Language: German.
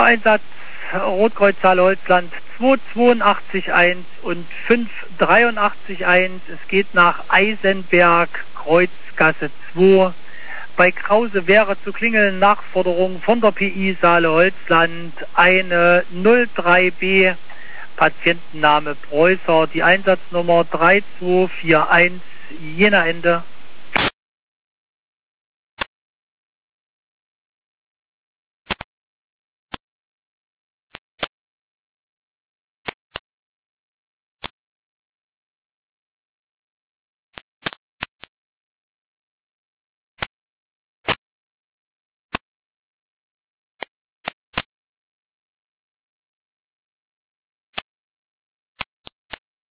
Einsatz Rotkreuz Saale-Holzland 282.1 und 583.1. Es geht nach Eisenberg, Kreuzgasse 2. Bei Krause wäre zu klingeln Nachforderung von der PI Saale-Holzland eine 03B, Patientenname Preußer, die Einsatznummer 3241, Jena Ende.